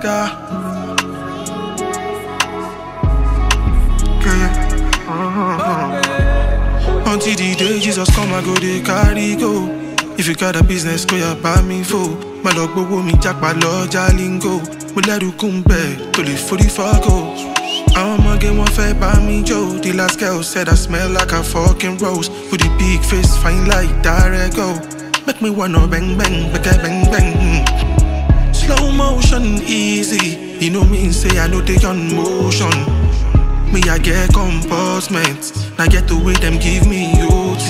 Until the day Jesus come, I go dey carry go. If you got a business, go ya buy me for. My dog bobo mi japa lo jalingo. Mo leru kumbe, to le 44 go. I'ma get one fair by me Joe. The last girl said I smell like a fucking rose. With the big face, fine like direct go. Make me wanna bang bang, bang bang. Slow motion, easy. You know me, say I know they on motion. Me, I get comportment. Now get the way them give me OT.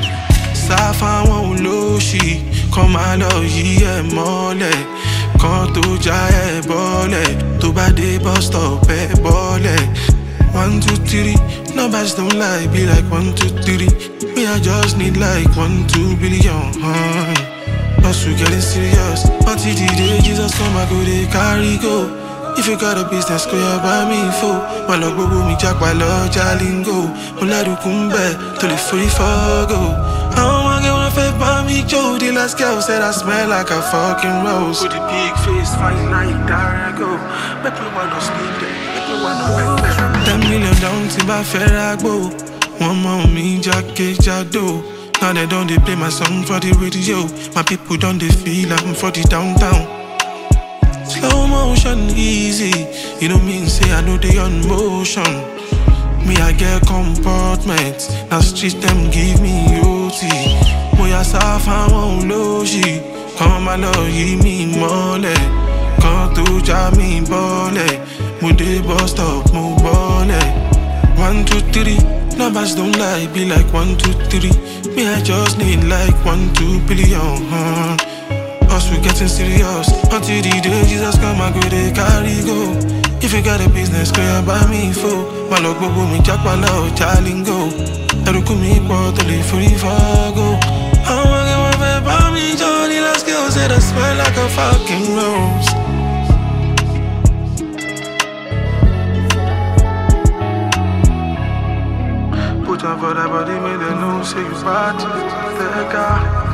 Safa won't low she. Come on, yeah, mole. Come to jai bole. To bad they bust up, bole. 1, 2, 3. No badge don't lie, be like 1, 2, 3. Me, I just need like 1, 2 billion. Plus we getting serious. Until the day Jesus come, I go they carry go. If you got a business, go ya buy me for. My love bobo mi japa lo jalingo. Mo leru kumbe, to le 44 go. I'ma get one fair by me Joe. The last girl said I smell like a fucking rose. With the big face, fine like direct go. Make me wanna sleep there, make me wanna bang. 10 million down to my Ferragbo. One more me jacket jado. Now they don't they play my song for the radio. My people don't they feel I'm for the downtown. Slow motion, easy. You know me, say I know they on motion. Me, I get comportment. Now street them give me OT. Moya safa won't loji. Come along, give me mole. Come to jam me bole. Mude bust up, mo bole. 1, 2, 3. Numbers don't lie, be like 1, 2, 3. Me, I just need like 1, 2 billion. Us we getting serious. Until the day Jesus come, I go they carry go. If you got a business, go ya buy me for. My log bobo mi japa lo jalingo. Eruku mi po to le 44 go. I'ma get one fair by me Joe. The last girl said I smell like a fucking rose. Put on for that body, make them know say you bad.